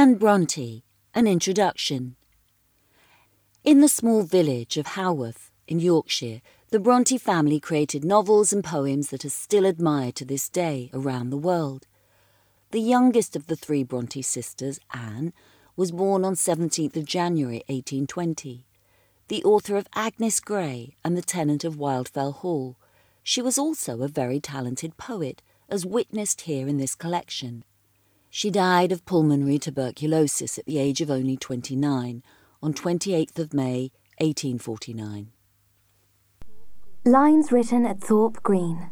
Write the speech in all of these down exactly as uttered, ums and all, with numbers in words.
Anne Bronte, an introduction. In the small village of Haworth in Yorkshire, the Bronte family created novels and poems that are still admired to this day around the world. The youngest of the three Bronte sisters, Anne, was born on seventeenth of January eighteen twenty. The author of Agnes Grey and The Tenant of Wildfell Hall, she was also a very talented poet, as witnessed here in this collection. She died of pulmonary tuberculosis at the age of only twenty-nine, on twenty-eighth of May, eighteen forty-nine. Lines written at Thorpe Green.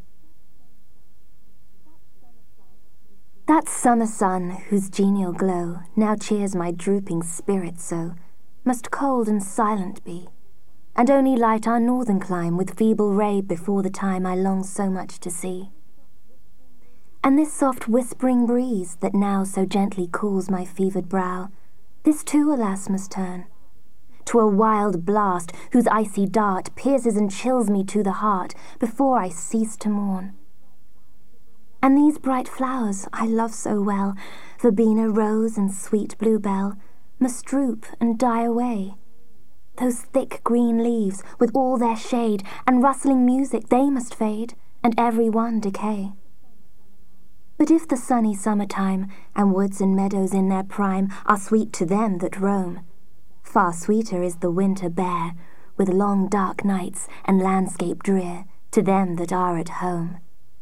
That summer sun, whose genial glow now cheers my drooping spirit so, must cold and silent be, and only light our northern clime with feeble ray before the time I long so much to see. And this soft whispering breeze that now so gently cools my fevered brow, this too, alas, must turn to a wild blast whose icy dart pierces and chills me to the heart before I cease to mourn. And these bright flowers I love so well, verbena, rose, and sweet bluebell, must droop and die away. Those thick green leaves, with all their shade and rustling music, they must fade, and every one decay. But if the sunny summer-time, and woods and meadows in their prime, are sweet to them that roam, far sweeter is the winter bare, with long dark nights and landscape drear, to them that are at home.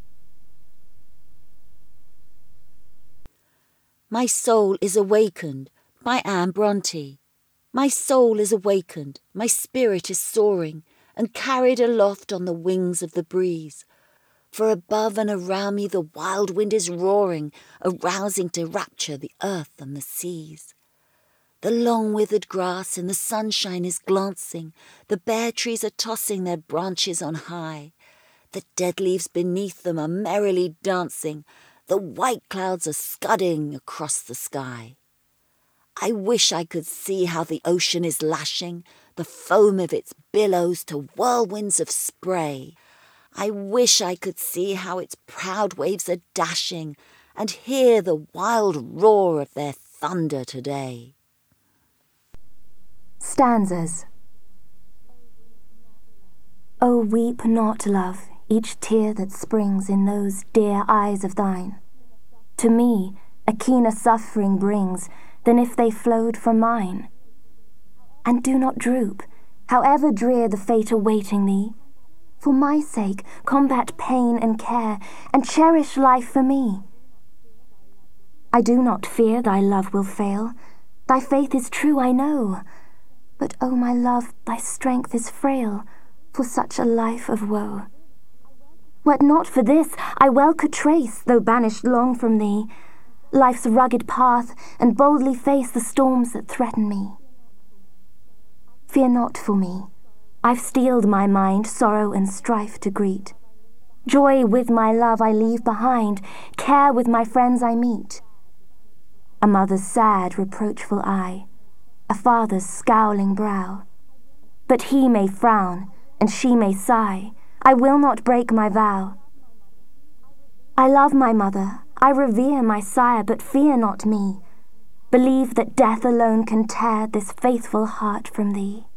My soul is awakened by Anne Bronte. My soul is awakened, my spirit is soaring, and carried aloft on the wings of the breeze. For above and around me the wild wind is roaring, arousing to rapture the earth and the seas. The long withered grass in the sunshine is glancing, the bare trees are tossing their branches on high. The dead leaves beneath them are merrily dancing, the white clouds are scudding across the sky. I wish I could see how the ocean is lashing, the foam of its billows to whirlwinds of spray. I wish I could see how its proud waves are dashing, and hear the wild roar of their thunder today. Stanzas. Oh, weep not, love, each tear that springs in those dear eyes of thine. To me a keener suffering brings than if they flowed from mine. And do not droop, however drear the fate awaiting thee. For my sake combat pain and care, and cherish life for me. I do not fear thy love will fail, thy faith is true, I know. But, oh my love, thy strength is frail for such a life of woe. Were't not for this, I well could trace, though banished long from thee, life's rugged path, and boldly face the storms that threaten me. Fear not for me, I've steeled my mind sorrow and strife to greet. Joy with my love I leave behind, care with my friends I meet. A mother's sad, reproachful eye, a father's scowling brow. But he may frown, and she may sigh, I will not break my vow. I love my mother, I revere my sire, but fear not me. Believe that death alone can tear this faithful heart from thee.